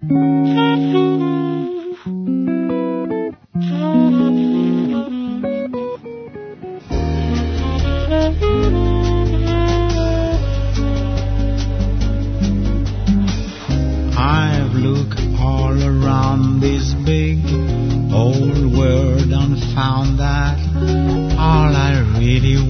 I've looked all around this big old world and found that all I really